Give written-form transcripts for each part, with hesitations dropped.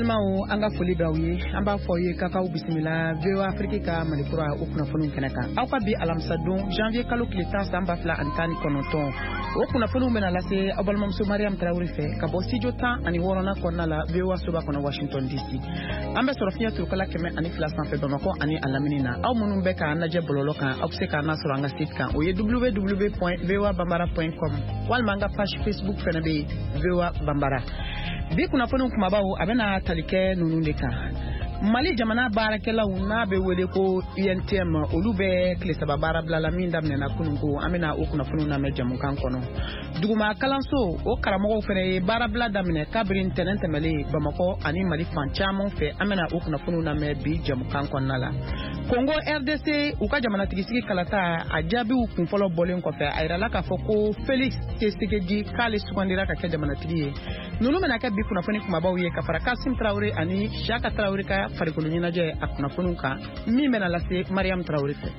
Balmao anga foli bawi amba foye kaka bisimila veo Afrika malikura okuna fonu keneka awka bi alamsadon janvier kalo kletan samba fla antani konoton okuna fonu mena lase abalmam so Mariam Traoré fe kabo studio tan ani worona konna la veo soba kono Washington DC ambe sorofia turkala keme ani fla san fe bamako ani alaminina aw munum be ka naje bololo kan akse ka nasoro anga site kan oye www.voabambara.com wal manga page Facebook fena be veo bambara bi kuna fonu kuma bawo abena talike nunundeka Mali jamana barakela una be wele ko UNTM olube klesaba barabla la minda mena kunungo amena okuna funu na meja munkan kono duguma kalanso o karamo fere barabla damne kabrin tenente mele bamako ani Mali fanchamo fe amena okuna funu na me bi jamukan konala Congo RDC uka jamana tigisiki kalata ajabi ukun folo bolen ko fe ayra ka foko Felix Tshisekedi kale sukandira ka jamana tigiye nunu mena ka bi kuna funu kuma bawo ye ka fara Kasim Traoré ani Shaka Traoré ka farikulu nyinaje akuna fununka mi mena lase Mariam Traoré fe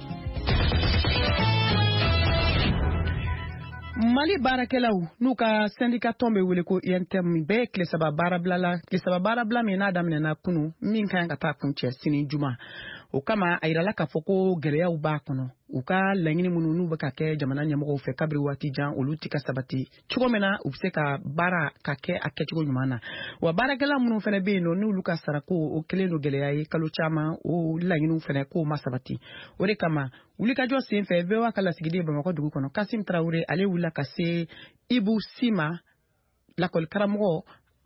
Mali barakelaw nuka syndicat tombe wele ko UNTM be klesaba barabla mi na damne na kunu min kan ka ta kunche sini juma o kama ayirala ka foko geleya u ba kono uka langini mununu baka ke jamana nyamoko fe kabri wati jan olutika sabati chugomena ubse ka bara ka ke akechugo nyumana wa barakela munu fene be no nu luka sarako o keleno geleya yi kalu chama o langini fene ko masabati ore kama ulika jo sen fe vewa kala sigide ba mako dugu kono Kasim Traoré ale wula kase Ibu Sima la kol karamo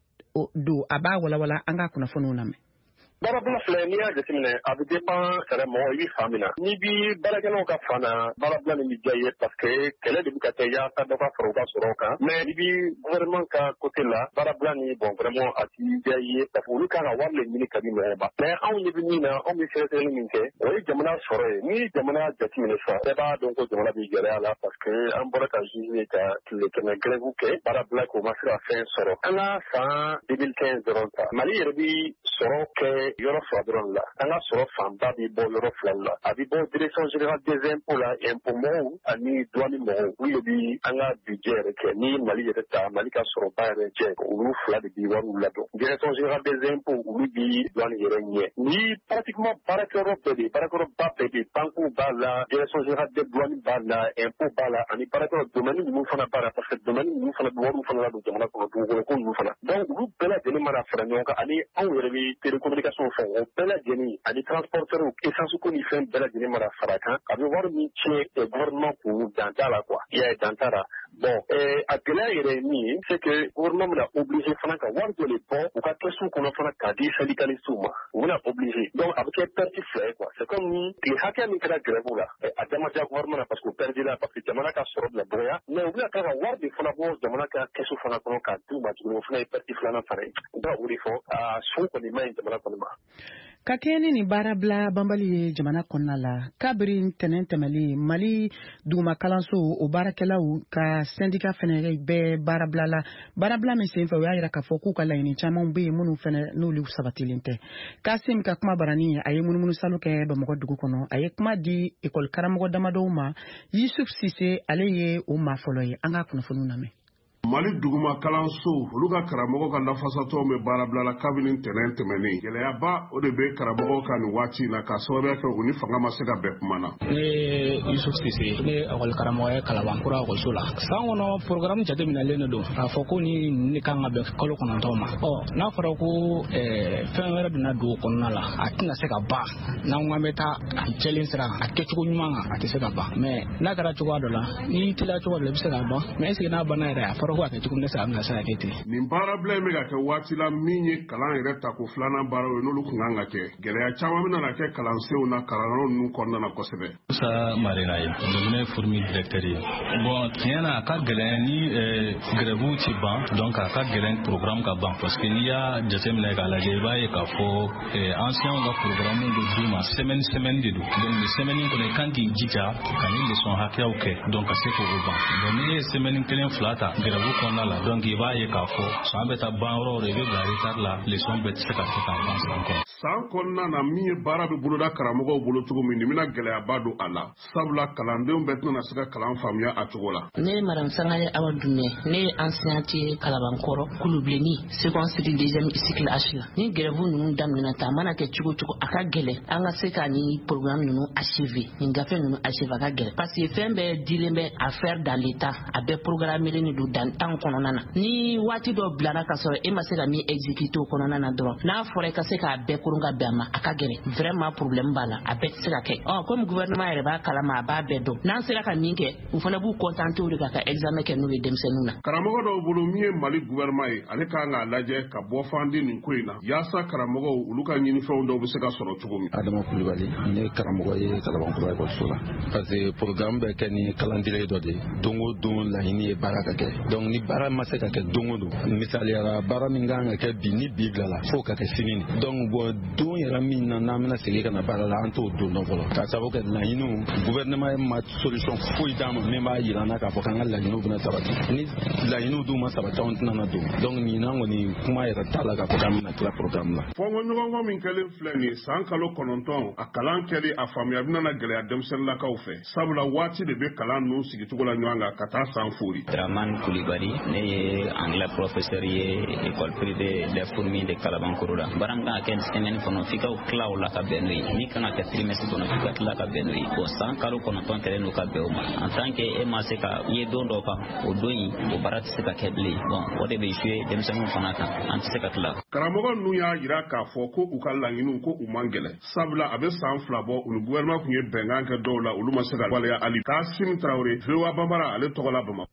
do aba wala anga kuna fono name Barabla flania jetimne abi dépend carrément yi famina ni bi baragano ka fana barabla ni jaye parce que kele de bukate ya ta doka froga soroka mais ni bi gouvernement ka côté là barabla ni bon vraiment ati jaye ta fulu ka wa le mini kabi ba mais on ni bi na on mi fait le minke oui jamana sore ni jamana jetimne fa ba donc jamana bi gere ala parce que en boraka jini ka le kene grève ke barabla ko ma faire fin soro ala sa 2015 ronta mali rebi soroke yoro fadron la anga soro famba bi bo yoro flalla abi bo direction générale des impôts la impôt mo ani douane mo oui bi anga budget ke ni mali yeta mali ka soro ba je ulu fla de bi waru la do direction générale des impôts oui bi douane yerenye ni pratiquement parakoro pedi parakoro ba pedi banku ba la direction générale des douanes ba la impôt ba la ani parakoro domaine mu fana para parce que domaine mu fana waru fana la do jamana ko do ko mu fana donc lu bela de mara fara nyonka ani on yerebi télécommunication o bela jeni ani transporteur ou essence ko ni fen bela jeni mara faraka abi war mi che e gouvernement pour dantala quoi il y a dantara bon a gela yere ni c'est que gouvernement la obligé franka war de les bon ou ka question qu'on a fana ka di syndicaliste ma on a obligé donc avec un petit frère quoi c'est comme ni les hacker ni kala grève là a dama ja gouvernement parce que perdu là parce que jamana ka soro la boya mais on a ka war de fana bo jamana ka question fana ko ka tout ma tu fana petit flana fare donc il faut a son ko ni mai jamana ko ma Kakeni ni barabla bambali jamana konna la kabrin tenentemeli Mali duma kalanso o barakela ka syndicat fenere be barabla me senfa wa ira ka foku kala ni chama mbe munu fene no li sabatilinte Kasim ka kuma barani aye munu saluke ba mako dugu kono aye kuma di école karamo damadoma Yusuf Cissé aleye o ma foloye anga kuna funu name Mali duguma kalanso oluga karamogo ka nafasato me barabla la kabinin tenentemeni geleya ba o de be karamogo ka ni wati na ka sobe ka uni fanga masega be kumana Yusuf Cissé ne akol karamogo kalabankura ko sula sangono programme jade minalene do afoko ni kanga be kolo kono toma na fara ko fenwera dina do kono la atina seka ba na ngameta challenge ra akechugo nyuma atiseka ba mais na kara chugo do la ni tila chugo le biseka ba mais c'est na bana ra nin baara bila in bɛ ka kɛ waati la min ye kalan yɛrɛ ta ko filanan baaraw ye n'olu kun kan ka kɛ gɛlɛya caman bɛna na kɛ kalansenw na kalanyɔrɔ ninnu kɔnɔna na kosɛbɛ. Musa Marina ye ne fourmi directeur ye bon tiɲɛ na a ka gɛlɛn ni grève ti ban donc a ka gɛlɛn programme ka ban parce que n'i y'a jateminɛ k'a lajɛ i b'a ye k'a fɔ anciens ka programme bɛ d'u ma semaine de don donc ni semaine kɔnɔ i kan k'i jija ka ni leçon hakɛyaw kɛ donc ka se k'o ban donc n'i ye semaine kelen fila ta grève kɔnɔna la donc i b'a ye k'a fɔ san bɛ taa ban yɔrɔ o yɔrɔ i bɛ bila retard la leçon bɛɛ tɛ se ka kɛ ka ban san kɔnɔ. san kɔnɔna na min ye baara bɛ boloda karamɔgɔw bolo cogo min nin bɛna gɛlɛyaba don a la sabula kalandenw bɛɛ tɛna se ka kalan faamuya a cogo la. Ne madame Sangare Awa Dumé ne enseignante Kalabankɔrɔ Kulubilenni seconde cycle deuxième cycle H la ni grève ninnu daminɛna ta mana kɛ cogo cogo a ka gɛlɛn an ka se ka ni programme ninnu achever ni gafe ninnu achever a ka gɛlɛn parce que fɛn bɛɛ dilen bɛ à faire dans l'état a bɛɛ programme ni don dan temps kɔnɔna na ni waati dɔ bilara ka sɔrɔ e ma se ka min exécuter o kɔnɔna na dɔrɔn n'a fɔra i ka se k'a bɛɛ koron ka bɛn a ma a ka gɛlɛn vraiment problème b'a la a bɛɛ tɛ se ka kɛ comme gouvernement yɛrɛ b'a kalama a b'a bɛɛ dɔn n'an sera ka min kɛ u fana b'u contenté o de ka examen kɛ n'u ye denmisɛnninw na. karamɔgɔ dɔw bolo min ye Mali gouvernement ye ale kan k'a lajɛ ka bɔ fandi nin ko in na yaasa karamɔgɔw olu ka ɲinifɛnw dɔw bɛ se ka sɔrɔ cogo min. Adama Kulibali ne ye karamɔgɔ ye Kalabankɔrɔ ekɔliso la parce que programme bɛ kɛ ni calendrier dɔ de ye don o don laɲini ye baara ka kɛ donc ni baara ma se ka kɛ don o don misaliyara baara min kan ka kɛ bi ni bi bilala fo ka kɛ sini donc bon don yɛrɛ min na n'an bɛna segin ka na baara la an t'o don dɔ fɔlɔ k'a sababu kɛ laɲiniw gouvernement ma solution foyi d'an ma min b'a yira na k'a fɔ k'an ka laɲiniw bɛna sabati ni laɲiniw dun ma sabati anw tɛna na don donc nin na kɔni kuma yɛrɛ t'a la k'a fɔ k'an bɛna tila programme la. fɔnkɔɲɔgɔnkɔ min kɛlen filɛ nin ye san kalo 9 a kalan kɛli a faamuya bɛna gɛlɛya denmisɛnninlakaw fɛ sabula waati de bɛ kalan ninnu sigicogo la ɲɔgɔn kan ka taa san fori. Dramane Kulibali ne ye anglais professeur ye école privée des fourmis de Kalabankɔrɔ la baara min kan ka kɛ semaine kɔnɔ f'i ka tila o la ka bɛn n'o ye min kan ka kɛ trimestre kɔnɔ f'i ka tila ka bɛn n'o ye bon san kalo 9 kɛlen n'o ka bɛn o ma en tant que e ma se ka i ye don dɔ kan o don in o baara tɛ se ka kɛ bilen bon o de bɛ jouer denmisɛnninw fana kan an tɛ se ka tila. karamɔgɔ ninnu y'a jira k'a fɔ ko u ka laɲiniw ko u man gɛlɛn sabula a bɛ san 2 bɔ olu gouvernement tun ye bɛnkan kɛ dɔw la olu ma se ka waleya hali Kassim Traoré VOA Bambara ale tɔgɔ la Bamakɔ.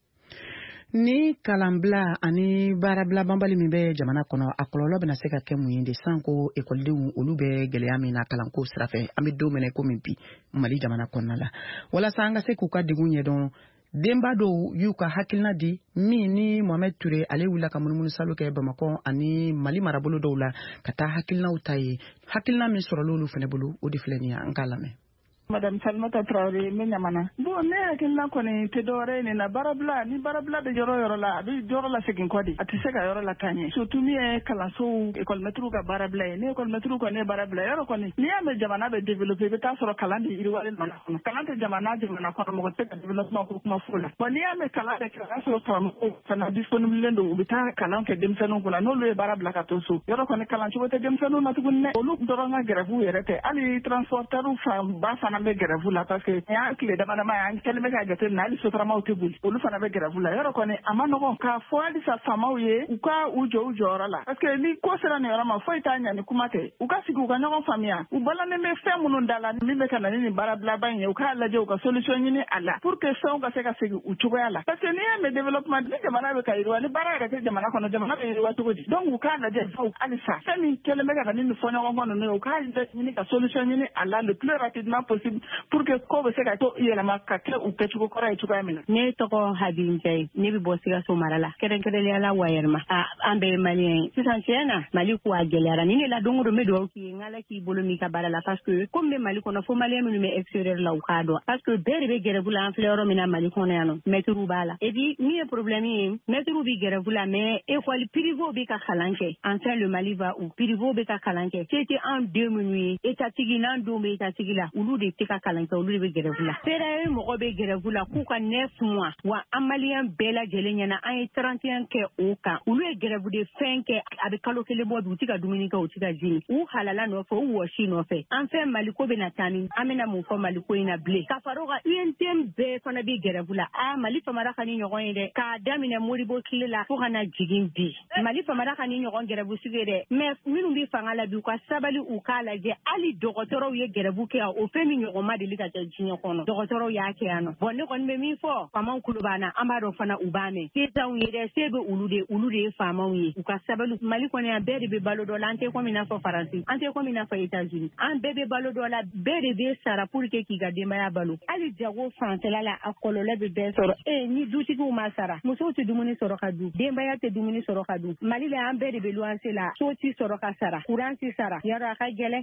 Ni kalanbila ani baarabila banbali min bɛ jamana kɔnɔ a kɔlɔlɔ bɛna se ka kɛ mun ye de san ko ekɔlidenw olu bɛ gɛlɛya min na kalanko sira fɛ an bɛ don minɛ komi bi Mali jamana kɔnɔna la walasa an ka se k'u ka degun ɲɛdɔn denba dɔw y'u ka hakilina di min ni Mohamed Ture ale wulila ka munumunu salo kɛ Bamakɔ ani Mali marabolo dɔw la ka taa hakilinaw ta ye hakilina min sɔrɔla olu fana bolo o de filɛ nin ye an k'a lamɛn. Madame Salimata Traoré me ɲamana bon ne hakilina kɔni tɛ dɔwɛrɛ ye nin na baarabila ni baarabila bɛ yɔrɔ la a bɛ yɔrɔ la segin kɔ de a tɛ se ka yɔrɔ la taa ɲɛ surtout min ye kalansow école-maîtres ka baarabila ye ni école-maîtres kɔni ye baarabila yɔrɔ kɔni n'i y'a mɛn jamana bɛ développer i bɛ taa sɔrɔ kalan de yiriwalen nɔ kɔnɔ kalan tɛ jamana kɔnɔ mɔgɔ tɛ ka développement ko kuma fo la bon n'i y'a mɛn kalan bɛ kɛ o y'a sɔrɔ karamɔgɔw fana disponible don u bɛ taa kalan kɛ denmisɛnninw kunna n'olu ye baara bila ka to so yɔrɔ kɔni kalan cogo tɛ denmisɛnninw na tuguni dɛ olu dɔrɔn ka grève yɛrɛ tɛ hali transporteurs fanba fana bɛ grève la parce que y'an tile damadama y'an kɛlen bɛ ka jateminɛ hali sotaramaw tɛ boli olu fana bɛ grève la yɔrɔ kɔni a ma nɔgɔn k'a fɔ halisa faamaw ye u ka u jɔ u jɔyɔrɔ la parce que ni ko sera nin yɔrɔ ma foyi t'a ɲa ni kuma tɛ u ka sigi u ka ɲɔgɔn faamuya u balannen bɛ fɛn minnu da la min bɛ ka na ni nin baarabilaba in ye u k'a lajɛ u ka solution ɲini a la pour que fɛnw ka se ka segin u cogoya la parce que n'i y'a mɛn développement ni jamana bɛ ka yiriwa ni baara yɛrɛ tɛ jamana kɔnɔ jamana bɛ yiriwa cogo di donc u k'a lajɛ faw halisa fɛn min kɛlen bɛ ka na ni nin fɔɲɔgɔnkɔ ninnu ye u k'a ɲini ka solution ɲini a la le plus rapidement possible pour que ko bɛ se ka to yɛlɛma ka kɛ u kɛcogo kɔrɔ ye cogoya min na. Ne tɔgɔ Habi Njayi ne bɛ bɔ Sikaso mara la kɛrɛnkɛrɛnnenya la Wayɛrɛma an bɛɛ ye maliyɛn ye sisan tiɲɛ na Mali ko a gɛlɛyara ni ne la don o don n bɛ dugawu k'i ye n Ala k'i bolo min ka baara la parce que comme bɛ Mali kɔnɔ fo maliyɛn minnu bɛ extérieur la u k'a dɔn parce que bɛɛ de bɛ grève la an filɛ yɔrɔ min na Mali kɔnɔ yan nɔ maîtres b'a la et puis min ye problème ye maîtres bɛ grève la mais école privée bɛ ka kalan kɛ enfin le Mali va où privée bɛ ka kalan kɛ c'était en 2 minutes ye étatigi n'an denw bɛ étatigi la olu de tɛ ka kalan kɛ olu de bɛ grève la fɛrɛ mɔgɔ bɛ grève la k'u ka 9 mois wa an maliyɛn bɛɛ lajɛlen ɲɛna an ye 31 kɛ o kan olu ye grève de fɛn kɛ a bɛ kalo 1 bɔ bi u tɛ ka dumuni kɛ u tɛ ka ji min u halala nɔfɛ u wɔsi nɔfɛ an fɛ Maliko bɛna taa min an bɛna mun fɔ Maliko in na bilen ka fara o kan UNTM bɛɛ fana bɛ grève la Mali famara ka ni ɲɔgɔn ye dɛ k'a daminɛ Modibo tile la fo ka na jigin bi Mali famara ka ni ɲɔgɔn grève sugu ye dɛ mais minnu bɛ fanga la bi u ka sabali u k'a lajɛ hali dɔgɔtɔrɔw ye grève kɛ yan o fɛn min ɲɔgɔn ma deli ka kɛ diɲɛ kɔnɔ dɔgɔtɔrɔw y'a kɛ yan nɔ bon ne kɔni bɛ min fɔ faamaw kulo b'an na an b'a dɔn fana u b'a mɛn se t'anw ye dɛ se bɛ olu de ye faamaw ye u ka sabali Mali kɔni yan bɛɛ de bɛ balo dɔ la an tɛ komi i n'a fɔ Faransi an tɛ komi i n'a fɔ États-Unis an bɛɛ bɛ balo dɔ la bɛɛ de bɛ sara pour que k'i ka denbaya balo hali jago fanfɛla la a kɔlɔlɔ bɛ bɛɛ sɔrɔ ni dutigiw ma sara musow tɛ dumuni sɔrɔ ka dun denbaya tɛ dumuni sɔrɔ ka dun Mali la an bɛɛ de bɛ luwanse la so tɛ sɔrɔ ka sara courant tɛ sara yarɔ a ka gɛlɛn.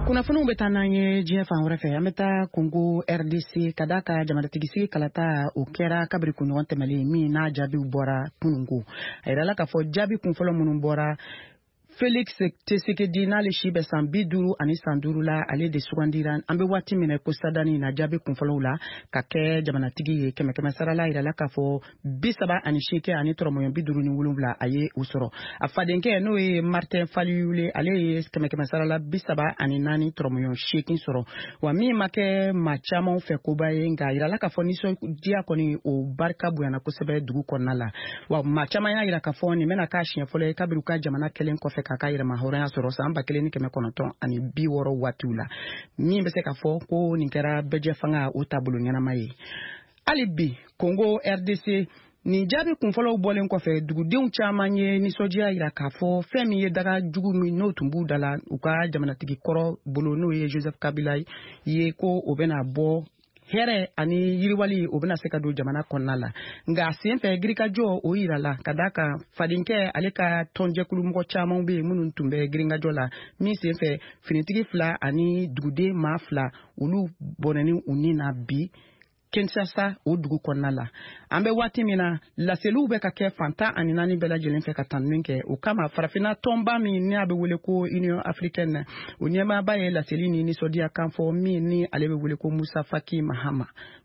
kunnafoniw bɛ taa n'an ye diɲɛ fan wɛrɛ fɛ an bɛ taa Congo RDC ka d'a ka jamanatigisi kalata o kɛra kabiri kunɲɔgɔn tɛmɛlen min n'a jaabiw bɔra kununko a yirala k'a fɔ jaabi kunfɔlɔ minnu bɔra Félix Tshisekedi n'ale si bɛ san 50 ani san 5 la ale de sugandira an bɛ waati min ko sadani na jaabi kunfɔlɔw la ka kɛ jamanatigi ye kɛmɛ sarala yirala k'a fɔ 38 ani tɔrɔmɔɲɔ 57 a ye u sɔrɔ a fadenkɛ n'o ye Martin Fayulu ale ye kɛmɛ sarala 34 tɔrɔmɔɲɔ 8 sɔrɔ wa min ma kɛ maa caman fɛ koba ye nka yirala k'a fɔ nisɔndiya kɔni o barika bonyana kosɛbɛ dugu kɔnɔna la wa maa caman y'a yira k'a fɔ nin bɛna k'a siɲɛ fɔlɔ ye kabiri ka jamana kelen kɔfɛ k'a ka yɛrɛma hɔrɔnya sɔrɔ san 1960 ani 60 waatiw la min bɛ se ka fɔ ko nin kɛra bɛjɛ fanga o taabolo ɲɛnama ye hali bi Congo RDC ni jaabi kunfɔlɔw bɔlen kɔfɛ dugudenw caman ye nisɔndiya yira k'a fɔ fɛn min ye daga jugu min n'o tun b'u da la u ka jamanatigi kɔrɔ bolo n'o ye Joseph Kabila ye ko o bɛna bɔ hɛrɛ ani yiriwali o bɛna se ka don jamana kɔnɔna la nka senfɛ girikajɔ o yirala ka d'a kan fadenkɛ ale ka tɔnjɛkulumɔgɔ caman bɛ yen minnu tun bɛ giringajɔ la min senfɛ finitigi 2 ani duguden maa 2 olu bɔnɛni u ni na bi Kinshasa o dugu kɔnɔna la an bɛ waati min na laseliw bɛ ka kɛ fantan ani 4 bɛɛ lajɛlen fɛ ka tanuni kɛ o kama farafina tɔnba min n'a bɛ wele ko Union Africaine o ɲɛmaaba ye laseli ni nisɔndiya kan fɔ min ni ale bɛ wele ko Musa Faki Mahama.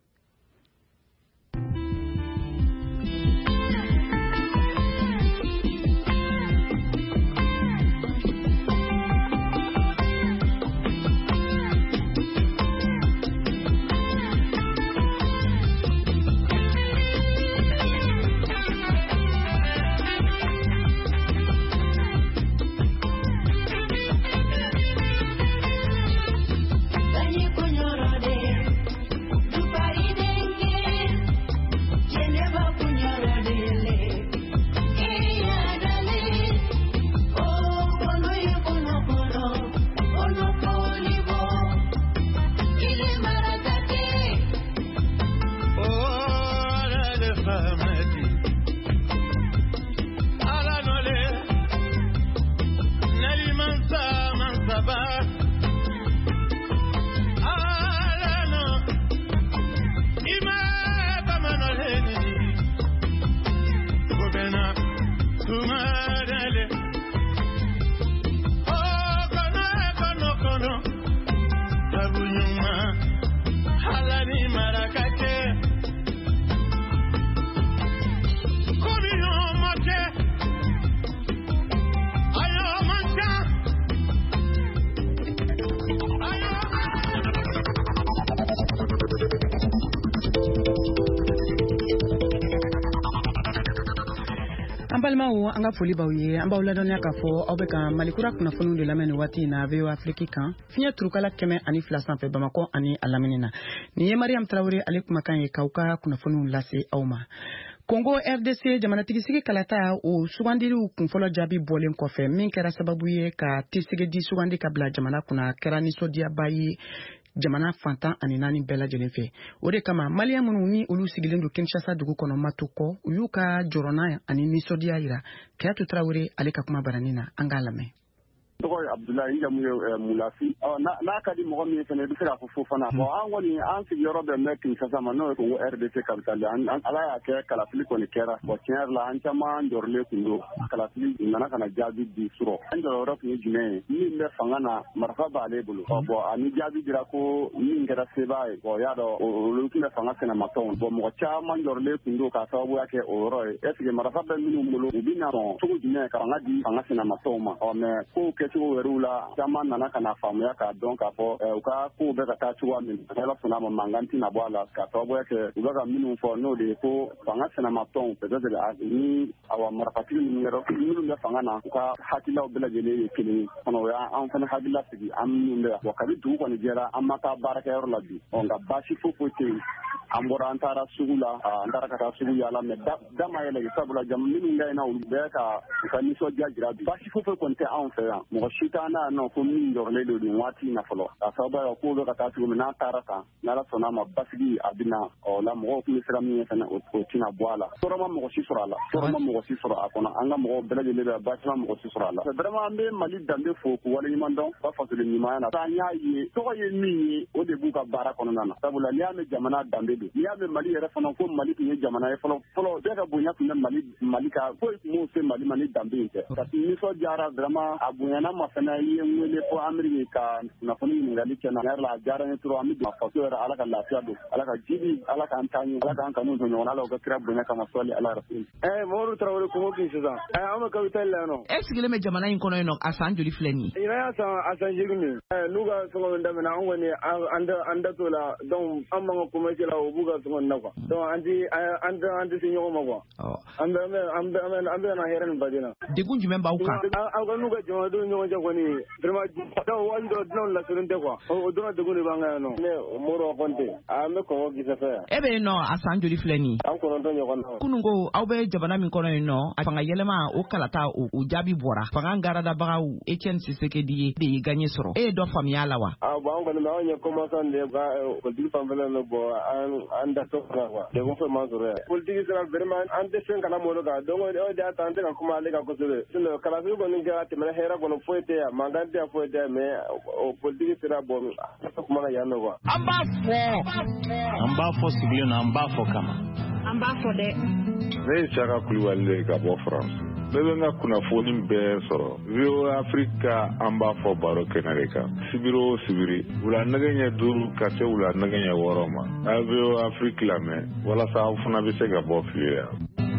An ka foli b'aw ye an b'aw ladɔnya k'a fɔ aw bɛ ka Malikura kunnafoniw de lamɛn nin waati in na VOA Afrique kan fiɲɛ turukala 102 sanfɛ Bamakɔ ani a lamini na nin ye Mariam Traoré ale kumakan ye k'aw ka kunnafoniw lase aw ma. Congo RDC jamanatigisi kalata o sugandiriw kunfɔlɔ jaabi bɔlen kɔfɛ min kɛra sababu ye ka Tshisekedi sugandi ka bila jamana kunna kɛra nisɔndiyaba ye jamana fantan ani 4 bɛɛ lajɛlen fɛ o de kama maliyɛn minnu ni olu sigilen don Kinshasa dugu kɔnɔ matu kɔ u y'u ka jɔrɔna ani nisɔndiya yira Kayatu Traoré ale ka kuma barani na an k'a lamɛn. tɔgɔ ye Abdulayi jamu ye Mulafi n'a ka di mɔgɔ min fana i bɛ se k'a fɔ fo fana bon an kɔni an sigiyɔrɔ bɛ mɛn Kinshasa ma n'o ye Congo RDC capitale Ala y'a kɛ kalafili kɔni kɛra bon tiɲɛ yɛrɛ la an caman jɔrɔlen tun don kalafili nana ka na jaabi di sɔrɔ an jɔyɔrɔ tun ye jumɛn ye min bɛ fanga na marifa b'ale bolo bon ani jaabi dira ko min kɛra seba ye bon y'a dɔn olu tun bɛ fanga sɛnɛmatɔnw bon mɔgɔ caman jɔrɔlen tun don k'a sababuya kɛ o yɔrɔ ye est ce que marifa bɛ minnu bolo u bɛ na sɔn cogo jumɛn ka fanga di fanga sɛnɛmatɔnw ma mais kow kɛcogo wɛrɛw la caman nana ka na faamuya k'a dɔn k'a fɔ u ka kow bɛ ka taa cogoya min na Ala sɔnna a ma mankan tɛna bɔ a la k'a sababuya kɛ u bɛ ka minnu fɔ n'o de ye ko fanga sɛnɛmatɔnw peut-être ni marifatigi minnu bɛ fanga na u ka hakililaw bɛɛ lajɛlen ye kelen ye o y'an fana hakilila sigi an minnu bɛ yan kabi dugu kɔni jɛra an ma taa baarakɛyɔrɔ la bi nka baasi foyi tɛ yen ambora antara sugula andara kata sugu yala me dama yele sabula jam min ngai na be ka ni so jajira ba shi fofo konte an fe ya mo shitana no ko min do le do wati na folo asaba ko do kata sugu na taraka na la sona ma basigi abina o la mo ko misra mi sana o tina boala soro ma mo shi sura la soro ma mo shi sura akona anga mo bele le ba tina mo shi sura la vraiment ambe mali dambe fo ko wala ni mando ba fa le ni ma na ta nya yi to ye mi o de buka bara kono na sabula liya me jamana dambe do liya me mali yere fana ko mali ni jamana e folo de ka bonya kun mali ka ko mo se mali dambe inte ka ni so jara vraiment abunya na ma fana yi ngene ko amerika na foni ni ngali kana la jara ni tro ami ma fa to era ala ka lafiya do ala ka jibi ala ka antani ala ka kanu to nyona ala ka kira bonya kama swali ala rasul moru trawle ko mo kin sisa ama ka vitella no esigile me jamana in kono no asan joli fleni ina asan jigmi nuga so ndame na ngone anda to la donc amma ko ma jela o buga so na ko donc andi sinyo ma ko ambe na heren badina de gunju memba uka aga nuga jono do nyo ja ko ni vraiment da wando non la surunde ko o do de guni banga no ne moro konte ame ko gisa fa ebe no asan joli fleni an ko non to nyo ko kunungo awbe jabana min kono no fanga yelema o kalata o jabi bora fanga ngara da baga Etienne Tshisekedi de gagner soro e do famia lawa ba on ko na onye commençant de ba politique famille no bo anda to kwa de ko fa mazure politique sera vraiment ante sen kana mo ga dongo o da tante ka kuma le ka ko sere sino kala su ko ni ga te mena hera ko no foete ya mandante ya foete me o politique sera bo kuma na yano kwa amba fo sigile na amba fo kama amba fo de ne chaka kuliwale ka bo France bebe nga kunnafoni bɛɛ sɔrɔ VOA Afrika an b'a fɔ baro kɛnɛ kan sibiri o sibiri wula nɛgɛ ɲɛ 5 ka se wula nɛgɛ ɲɛ 6 ma a VOA Afrika lamɛn walasa aw fana bɛ se ka bɔ fili yan.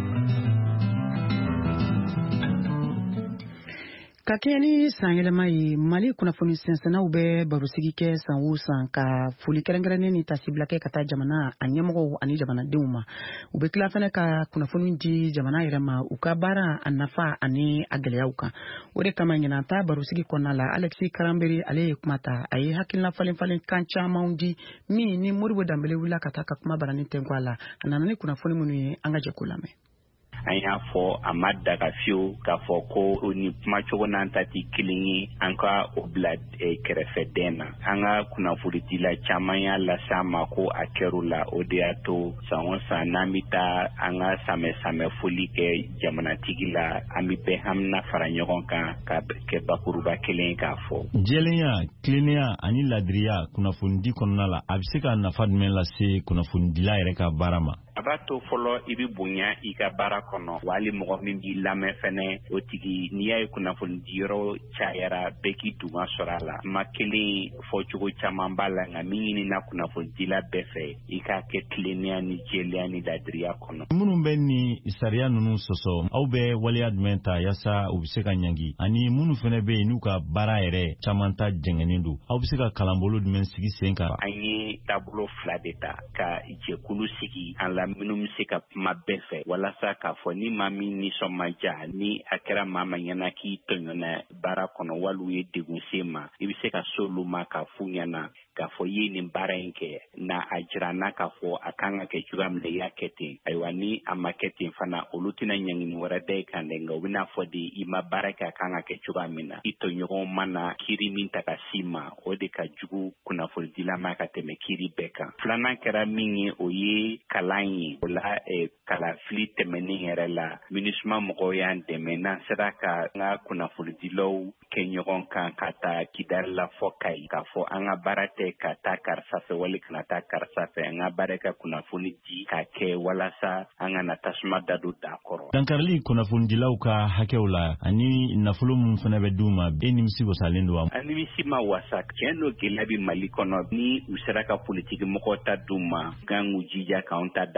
ka kɛ ni san yɛlɛma ye mali kunnafoni sɛnsɛnnaw bɛ barosigi kɛ san o san ka foli kɛrɛnkɛrɛnnen ni tasibila kɛ ka taa jamana a ɲɛmɔgɔw ani jamanadenw ma u bɛ tila fana ka kunnafoni di jamana yɛrɛ ma u ka baara a nafa ani a gɛlɛyaw kan o de kama ɲinan ta barosigi kɔnɔna la Alexis Karanberi ale ye kuma ta a ye hakilina falen kan camanw di min ni Modibo Dambele wulila ka taa ka kuma barani tɛnku a la a nana ni kunnafoni minnu ye an ka jɛ ko lamɛn. An y'a fɔ a ma daga fiyewu k'a fɔ ko o ni kumacogo n'an ta ti kelen ye an ka o bila kɛrɛfɛdɛn na an ka kunnafonidila caman y'a lase ma ko a kɛr'o la o de y'a to san o san n'an bɛ taa an ka samɛ foli kɛ jamanatigi la an bɛ bɛɛ hamina fara ɲɔgɔn kan ka kɛ bakuruba kelen k'a fɔ. Jɛlenya, tilennenya ani ladiriya kunnafonidi kɔnɔna la a bɛ se ka nafa jumɛn lase kunnafonidila yɛrɛ ka baara ma? A b'a to fɔlɔ i bɛ bonya i ka baara kɔnɔ wali mɔgɔ min b'i lamɛn fɛnɛ o tigi n'i y'a ye kunnafoni diyɔrɔ cayara bɛɛ k'i duma sɔrɔ a la ma kelen fɔcogo caman b'a la nka min ɲinina kunnafoni dila bɛɛ fɛ i k'a kɛ tilennenya ni jɛlenya ni ladiriya kɔnɔ. Minnu bɛ ni sariya ninnu sɔsɔ aw bɛ waleya jumɛn ta yaasa u bɛ se ka ɲangi ani minnu fɛnɛ bɛ yen n'u ka baara yɛrɛ caman ta jɛngɛnen don aw bɛ se ka kalanbolo jumɛn sigi sen kan? An ye taabolo 2 de ta ka jɛkulu sigi an la minnu bɛ se ka kuma bɛɛ fɛ walasa k'a fɔ ni maa min nisɔn ma diya ni a kɛra maa ma ɲɛna k'i tɔɲɔna baara kɔnɔ wali u ye degun se ma i bɛ se ka se olu ma k'a f'u ɲɛna k'a fɔ i ye nin baara in kɛ na a jira n'a k'a fɔ a kan ka kɛ cogoya min na i y'a kɛ ten ayiwa ni a ma kɛ ten fana olu tɛna ɲangini wɛrɛ da i kan dɛ nka u bɛna fɔ de i ma baara kɛ a kan ka kɛ cogoya min na i tɔɲɔgɔnw mana kiiri min ta ka s'i ma o de ka jugu kunnafonidila ma ka tɛmɛ kiiri bɛɛ kan. Filanan kɛra min ye o ye kalan ye o la kalafili tɛmɛnen yɛrɛ la MINUSMA mɔgɔw y'an dɛmɛ n'an sera ka an ka kunnafonidilaw kɛ ɲɔgɔn kan ka taa Kidali la fɔ Kayi k'a fɔ an ka baara tɛ ka taa karisa fɛ wali kana taa karisa fɛ an ka baara ka kunnafoni di ka kɛ walasa an kana tasuma da don da kɔrɔ. Dankarili kunnafonidilaw ka hakɛw la ani nafolo mun fana bɛ d'u ma e nimisi wasalen don wa? An nimisi ma wasa tiɲɛ don gɛlɛya bɛ Mali kɔnɔ ni u sera ka politiki mɔgɔw ta d'u ma kan k'u jija k'anw ta dafa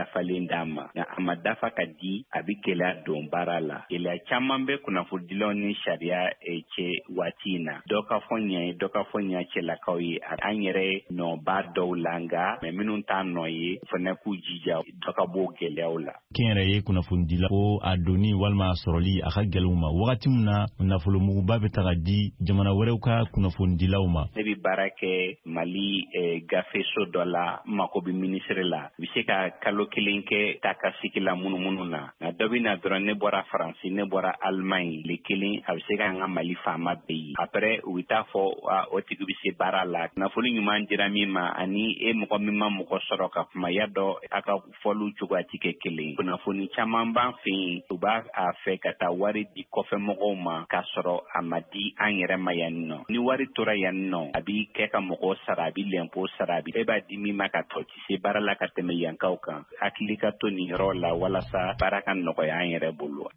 dafalen d'a ma nka a ma dafa ka di a bɛ gɛlɛya don baara la gɛlɛya caman bɛ kunnafonidilaw ni sariya cɛ waati in na dɔ ka fɔ ɲɛ ye dɔ ka fɔ ɲɛ cɛlakaw ye an yɛrɛ nɔba dɔw la nka mɛ minnu t'a nɔ ye fana k'u jija dɔ ka bɔ gɛlɛyaw la. kɛn yɛrɛ ye kunnafonidila ko a doni walima a sɔrɔli a ka gɛlɛw ma wagati min na nafolomuguba bɛ taga di jamana wɛrɛw ka kunnafonidilaw ma. ne bɛ baara kɛ Mali gafeso dɔ la mako bɛ minisiri la bɛ se ka kalo kelen kɛ ta ka sigi la munumunu na nka dɔ bɛ na dɔrɔn ne bɔra Faransi ne bɔra Allemagne le kelen a bɛ se ka an ka Mali faama bɛɛ ye après u bɛ taa fɔ o tigi bɛ se baara la nafolo ɲuman dira min ma ani e mɔgɔ min ma mɔgɔ sɔrɔ ka kumaya dɔ a ka fɔliw cogoya tɛ kɛ kelen kunnafoni caman b'an fɛ yen u b'a fɛ ka taa wari di kɔfɛ mɔgɔw ma k'a sɔrɔ a ma di an yɛrɛ ma yan nɔ ni wari tora yan nɔ a b'i kɛ ka mɔgɔ sara a b'i lɛnpo sara a bɛ e b'a di min ma ka tɔ ti se baara la ka tɛmɛ yankaw kan hakili ka to nin yɔrɔ la walasa baara ka nɔgɔya an yɛrɛ bolo.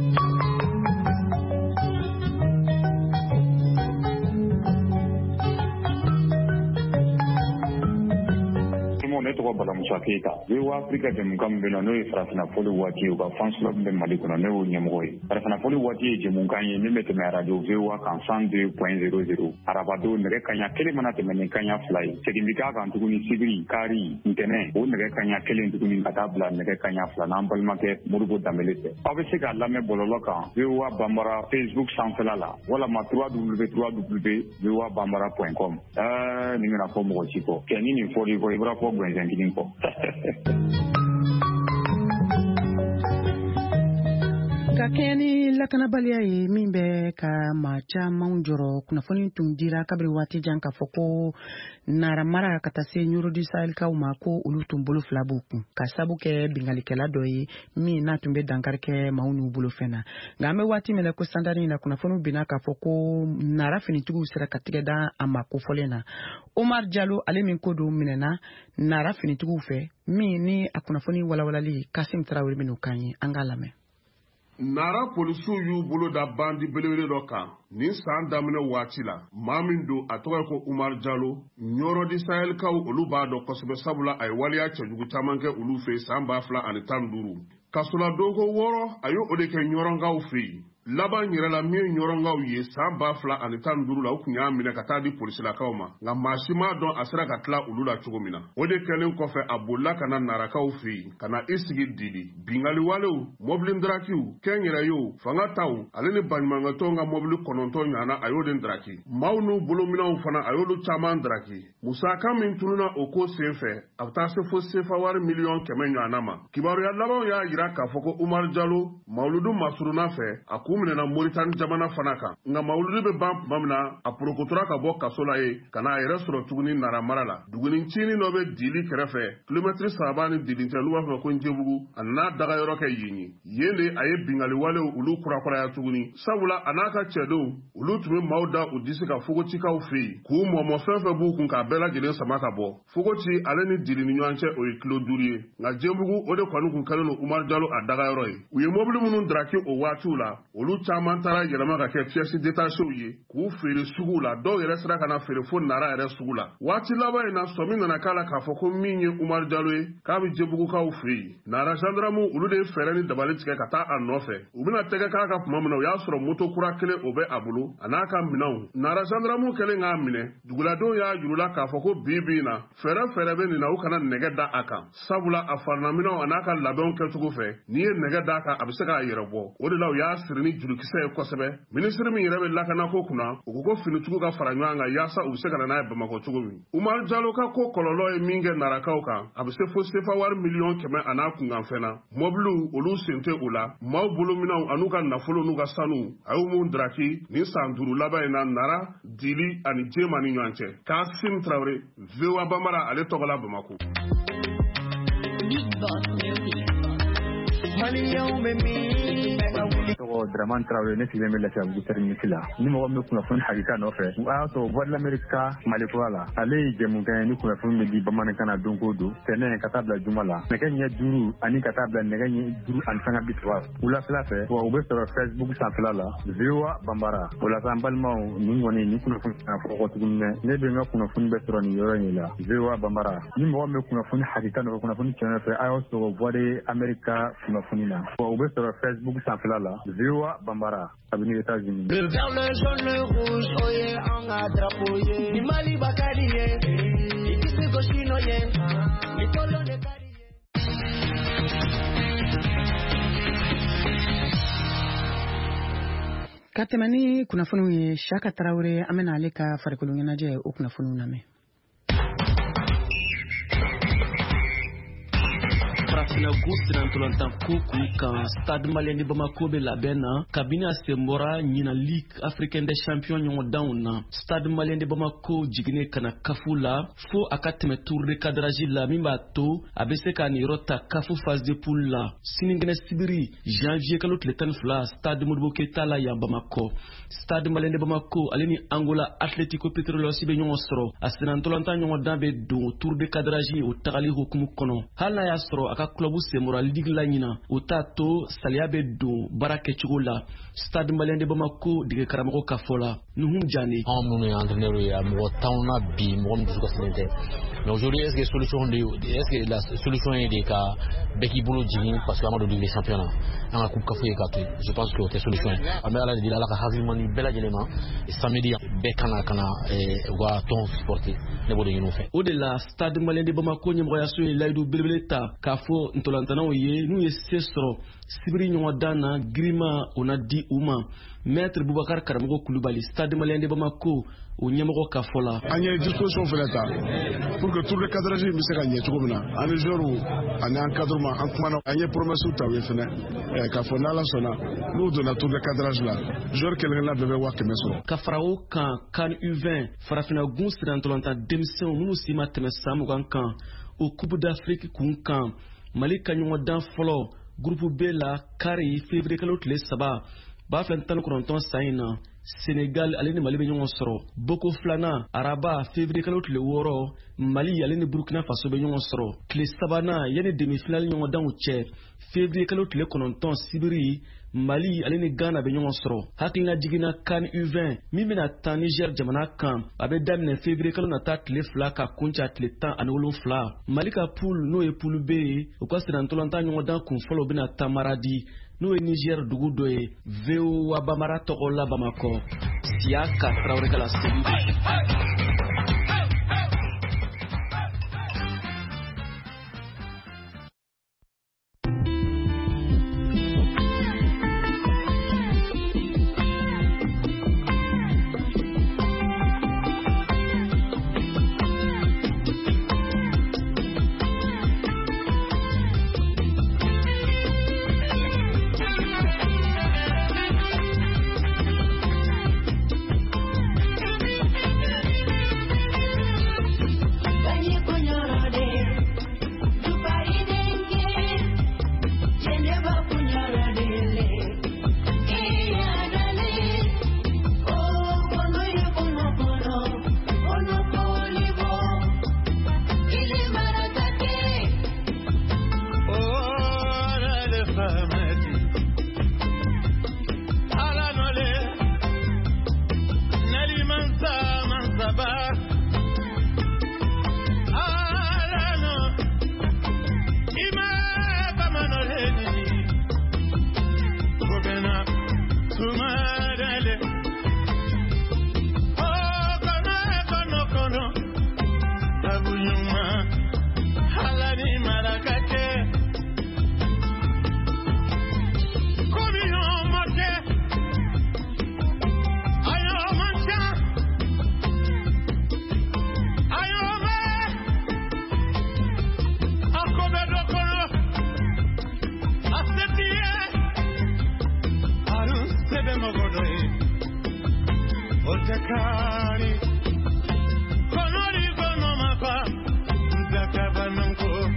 ne tɔgɔ Bala Musa Keyita VOA Afrika jɛmukan min bɛ na n'o ye farafina fɔli waati ye u ka fansula min bɛ Mali kɔnɔ ne y'o ɲɛmɔgɔ ye farafina fɔli waati ye jɛmukan ye min bɛ tɛmɛ radio VOA kan 102.00 arabadon nɛgɛ kaɲa kelen mana tɛmɛ ni kaɲa 2 ye segin bɛ k'a kan tuguni sibiri kari ntɛnɛn o nɛgɛ kaɲa kelen tuguni ka taa bila nɛgɛ kaɲa 2 n'an balimakɛ Modibo Danbele fɛ aw bɛ se k'a lamɛn bɔlɔlɔ kan VOA Bambara Facebook sanfɛla la walama www.voabambara.com nin bɛna fɔ mɔgɔ si kɔ kɛ ni nin fɔr'i kɔ i b'a fɔ Gɛnkinin kɔ. ka kɛɲɛ ni lakanabaliya ye min bɛ ka maa caman jɔrɔ kunnafoni tun dira kabiri waati jan k'a fɔ ko naramara ka taa se Ɲorodi Sahɛlikaw ma ko olu tun bolo fila b'u kun ka sabu kɛ bingalikɛla dɔ ye min n'a tun bɛ dankari kɛ maaw n'u bolofɛn na nka an bɛ waati min na ko sandari in na kunnafoni binna k'a fɔ ko nara finitigiw sera ka tigɛ da a ma kofɔlen na Omar Jalo ale min ko don minɛna nara finitigiw fɛ min ni a kunnafoni walawalali Kasim Tarawele min'o kan ye an k'a lamɛn. Nara polisiw y'u bolo da bandi belebele dɔ kan nin san daminɛ waati la maa min don a tɔgɔ ye ko Umar Jalo Ɲorodi Sahɛlikaw olu b'a dɔn kosɛbɛ sabula a ye waleya cɛjugu caman kɛ olu fɛ san 2015 kasola dogo 6 a y'o de kɛ ɲɔrɔnkaw fɛ yen laban yɛrɛ la min ɲɔrɔnkaw ye san 2015 la u kun y'a minɛ ka taa di polisilakaw ma nka maa si m'a dɔn a sera ka tila olu la cogo min na o de kɛlen kɔfɛ a bolila ka na narakaw fɛ yen ka na i sigi Dili bingaliwalew mobili ndarakiw kɛnyɛrɛyew fanga taw ale ni baɲumankɛtɔnw ka mobili 9 ɲɔgɔnna a y'o de ndaraki maaw n'u bolominɛw fana a y'olu caman ndaraki musaka min tununa o ko senfɛ a bɛ taa se fo sefa wari miliyɔn 100 ɲɔgɔnna ma kibaruya labanw y'a yira k'a fɔ ko Umar Jalo Mawuludu Masuruna fɛ a k'u minɛna Moritani jamana fana kan nka Mawuludu bɛ ban tuma min na a porokotora ka bɔ kaso la ye ka n'a yɛrɛ sɔrɔ tuguni Naramara la duguni ncinin dɔ bɛ Dili kɛrɛfɛ kilomɛtiri 3 ni Dili cɛ n'u b'a fɔ ko Njebugu a nana daga yɔrɔ kɛ yen ye yen de a ye bingaliwalew olu kurakuraya tuguni sabula a n'a ka cɛdenw olu tun bɛ maaw da u disi ka fogocikaw fɛ yen k'u mɔmɔ fɛn fɛn b'u kun k'a bɛɛ lajɛlen sama ka bɔ fogoci ale ni Dili ni ɲɔgɔn cɛ o ye kilo 5 ye nka Njebugu o de kɔni kun kɛlen don Umar Jalo a daga yɔrɔ ye u ye mobili minnu daraki o waatiw la olu caman taara yɛlɛma ka kɛ pièces détachées ye k'u feere sugu la dɔw yɛrɛ sera ka na feere fo Nara yɛrɛ sugu la waati laban in na sɔmi nana k'a la k'a fɔ ko min ye Umar Jalo ye k'a bɛ Njebugukaw fɛ yen Nara gendarmew olu de ye fɛɛrɛ ni dabali tigɛ ka taa a nɔfɛ u bɛna tɛgɛ k'a ka tuma min na u y'a sɔrɔ moto kura kelen o bɛ a bolo a n'a ka minɛnw Nara gendarmew kɛlen k'a minɛ duguladenw y'a yurula k'a fɔ ko bi na fɛɛrɛ bɛ nin na u kana nɛgɛ da a kan sabula a farinaminɛw a n'a ka labɛnw kɛcogo fɛ n'i ye nɛgɛ da a kan a bɛ se k'a yɛrɛ bɔ o de la u y'a siri ni jurukisɛ ye kosɛbɛ minisiri min yɛrɛ bɛ lakanako kunna u ko finitigiw ka fara ɲɔgɔn kan yaasa u bɛ se ka na n'a ye Bamakɔ cogo min Umar Jalo ka ko kɔlɔlɔ ye min kɛ narakaw kan a bɛ se fo sefa wari miliyɔn 100 a n'a kunkanfɛn na mobiliw olu sen tɛ o la maaw bolominɛw an'u ka nafolo n'u ka sanu a y'u mun daraki nin san 5 laban in na Nara Dili ani Jema ni ɲɔgɔn cɛ Kasim Traoré VOA Bambara ale tɔgɔla Bamakɔ. Tɔgɔ tɔgɔ Dramane Traoré ne sigilen bɛ Lafiyabugu terminus la ni mɔgɔ min bɛ kunnafoni hakika nɔfɛ o y'a sɔrɔ Voix de l'Amérique Mali kura la ale ye jɛmukan ye ni kunnafoni bɛ di bamanankan na don o don tɛnɛn ka taa bila juma la nɛgɛ ɲɛ 5 ani ka taa bila nɛgɛ ɲɛ 5:30 wulafɛla fɛ wa u bɛ sɔrɔ Facebook sanfɛla la VOA Bambara o la an balimaw nin kɔni ni kunnafoni ka fɔ tuguni ne bɛ n ka kunnafoni bɛ sɔrɔ nin yɔrɔ in la VOA Bambara ni mɔgɔ min bɛ kunnafoni hakika nɔfɛ kunnafoni tiɲɛ fɛ a y'aw sɔrɔ Voix de l'Amérique kunnafoni na wa u bɛ sɔrɔ Facebook sanfɛla la VOA Bambara kabini États-Unis. Le vert, le jaune, le rouge, oye, on a drapeaué. Ni Mali Bakariye, ni Kisi Goshinoye, ni Tolo de Kariye. Katemani kunnafoniw ye Shaka Traoré an bɛna ale ka farikolo ɲɛnajɛ o kunnafoniw lamɛn. Farafina siran tolantan koku kan Stade Malien de Bamako be labɛn na kabini a sen bɔra ɲina Ligue Africaine des Champions ɲɔgɔndanw na. Stade Malien de Bamako jiginnen kana kafu la fo a ka tɛmɛ tour de cadrage la min b'a to a bɛ se ka nin yɔrɔ ta kafu phase de poule la. Sinikɛnɛ sibiri janvier kalo tile 12 Stade Modibo Keita la yan Bamako. Stade Malien de Bamako ale ni Angola Atlético Petroleros be ɲɔgɔn sɔrɔ a siran tolantan ɲɔgɔndan bɛ don tour de cadrage o tagali hukumu kɔnɔ. Hali n'a y'a sɔrɔ a ka club semora ligue la ɲina o t'a to saliya bɛ don baara kɛcogo la. Stade Malien de Bamako dege karamɔgɔ ka fɔ la Nuhum Diané. Anw minnu ye entraîneur ye mɔgɔ t'anw na bi mɔgɔ min dusu kasilen tɛ mais aujourd'hui est-ce que la solution est de ka bɛɛ k'i bolo jigin parce que an ma don ligue championnat an ka coupe kafu ye ka to yen je pense que o tɛ solution ye an bɛ ala de deli ala ka hakilimani bɛɛ lajɛlen ma samedi bɛɛ kana u ka tɔn supporter ne b'o de ɲini u fɛ. O de la Stade Malien de Bamako ɲɛmɔgɔyaso ye layidu belebele ta k'a fɔ ntolantanaw ye n'u ye se sɔrɔ sibiri ɲɔgɔndan na girima o na di u ma. Maître Boubacar Karamɔgɔ Kulubali Stade Malien de Bamako o ɲɛmɔgɔ ka fɔ la. An ye disposition fɛnɛ ta pour que tour de cadrage bɛ se ka ɲɛ cogo min na an ni joueurs ani encadrement an kumana an ye promesse ta u ye fɛnɛ k'a fɔ n'Ala sɔnna n'u donna tour de cadrage la joueur kelen-kelenna bɛɛ bɛ 500 sɔrɔ. Ka fara o kan CAN U20 farafina gun siran ntolantan denmisɛnw minnu si ma tɛmɛ san 20 kan o Coupe d'Afrique kun kan Mali ka ɲɔgɔndan fɔlɔ groupe B la Kari février kalo tile 3 b'a filɛ 19 san in na Sénégal ale ni Mali bɛ ɲɔgɔn sɔrɔ. Boko filanan Araba février kalo tile 6 Mali ale ni Burkina Faso bɛ ɲɔgɔn sɔrɔ. Tile sabanan yani demi-finale ɲɔgɔndanw cɛ février kalo tile 9 sibiri Mali ale ni Ghana bɛ ɲɔgɔn sɔrɔ. Hakilina jiginna CAN U20 min bɛna taa Niger jamana kan a bɛ daminɛ février kalo nata tile 2 ka kunca tile 17. Mali ka poule n'o ye poule B ye o ka siran ntolantan ɲɔgɔndan kun fɔlɔ bɛna taa Maradi n'o ye Niger dugu dɔ ye. VOA Bambara tɔgɔ la Bamako Siaka Traoré ka la seli.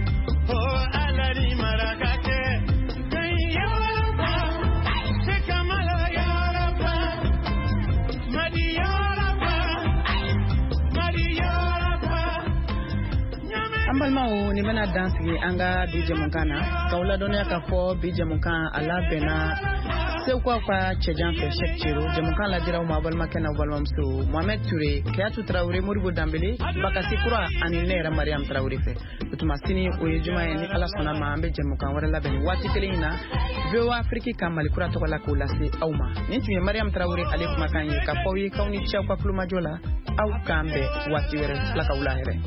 Come on. Malmao ni bena dansigi anga DJ Monkana kaula donia ka fo DJ Monkan ala bena se kwa chejan fe Cheikh Chiro Jamonkan la dira ma balma kana balma mso Mohamed Touré Kayatu Traoré Modibo Dambélé Bakasi Kura ani nera Mariam Traoré fe tumasini oyejuma ni ala sona ma ambe Jamonkan wala la beni wati kelina VOA Afrique kamali kura to la kula se auma ninti Mariam Traoré ale kuma kan yi ka fo yi kauni cha kwa pluma jola au kambe wati were la kaula here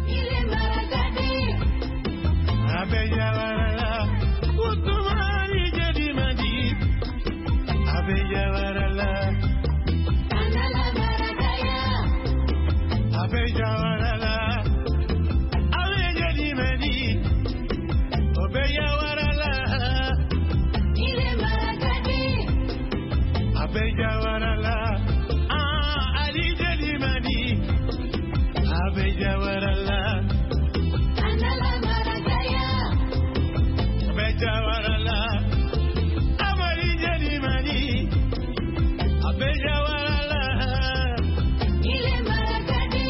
Abeya warala utumari jadi mandi Abeya warala Anala marakaya Abeya warala Abeya jadi mandi Abeya warala Ile marakadi Abeya warala Ali jadi mandi Abeya warala Abejawarala, Amari jadi mani, Abejawarala, ile marakadi,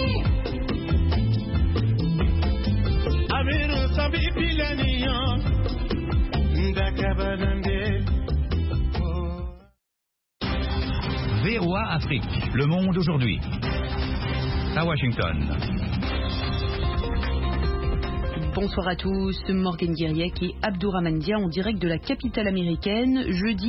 Amiru sabi pilaniyo, ndakabadande. VOA Afrique, le monde aujourd'hui. À Washington. Bonsoir à tous, Morgan Guiriec et Abdourahmane Dia en direct de la capitale américaine. Jeudi